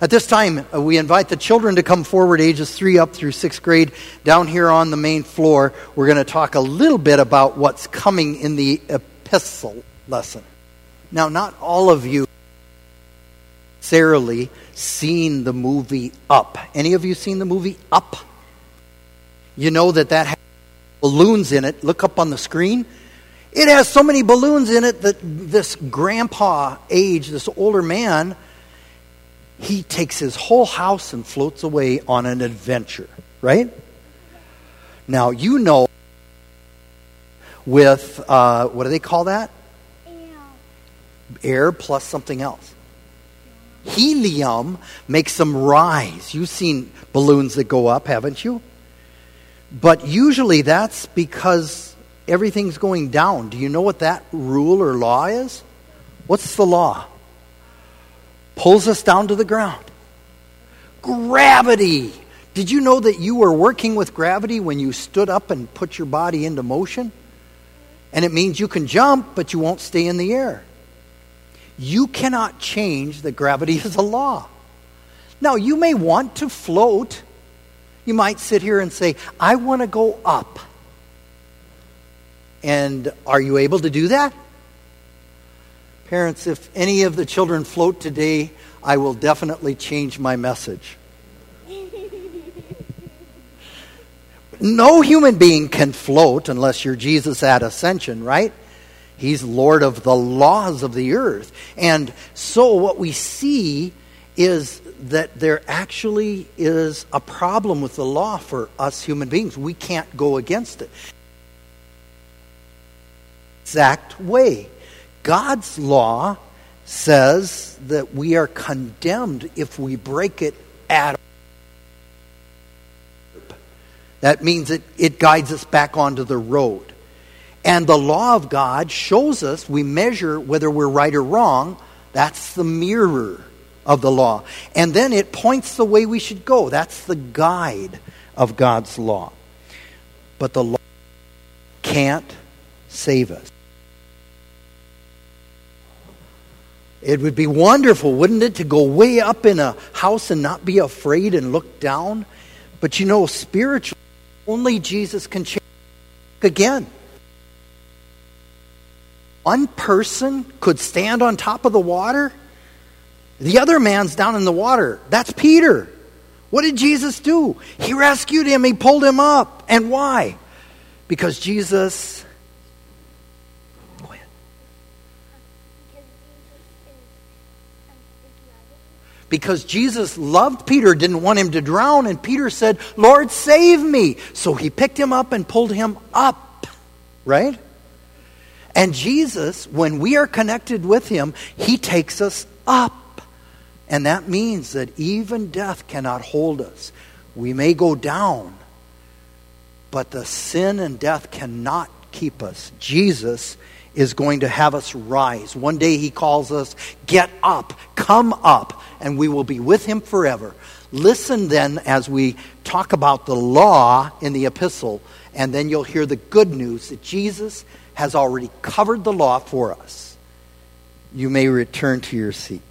At this time, we invite the children to come forward, ages 3 up through 6th grade. Down here on the main floor, we're going to talk a little bit about what's coming in the epistle lesson. Now, not all of you necessarily seen the movie Up. Any of you seen the movie Up? You know that has balloons in it. Look up on the screen. It has so many balloons in it that this grandpa age, this older man, he takes his whole house and floats away on an adventure, right? Now, you know, with, what do they call that? Air plus something else. Helium makes them rise. You've seen balloons that go up, haven't you? But usually that's because everything's going down. Do you know what that rule or law is? What's the law? Pulls us down to the ground. Gravity. Did you know that you were working with gravity when you stood up and put your body into motion? And it means you can jump, but you won't stay in the air. You cannot change that gravity is a law. Now, you may want to float. You might sit here and say, I want to go up. And are you able to do that? Parents, if any of the children float today, I will definitely change my message. No human being can float unless you're Jesus at ascension, right? He's Lord of the laws of the earth. And so what we see is that there actually is a problem with the law for us human beings. We can't go against it. Exact way. God's law says that we are condemned if we break it at all. That means it guides us back onto the road. And the law of God shows us, we measure whether we're right or wrong. That's the mirror of the law. And then it points the way we should go. That's the guide of God's law. But the law can't save us. It would be wonderful, wouldn't it, to go way up in a house and not be afraid and look down? But you know, spiritually, only Jesus can change again. One person could stand on top of the water. The other man's down in the water. That's Peter. What did Jesus do? He rescued him. He pulled him up. And why? Because Jesus... Go ahead. Because Jesus loved Peter, didn't want him to drown. And Peter said, Lord, save me. So he picked him up and pulled him up. Right? And Jesus, when we are connected with him, he takes us up. And that means that even death cannot hold us. We may go down, but the sin and death cannot keep us. Jesus is going to have us rise. One day he calls us, get up, come up, and we will be with him forever. Listen then as we talk about the law in the epistle, and then you'll hear the good news that Jesus has already covered the law for us. You may return to your seat.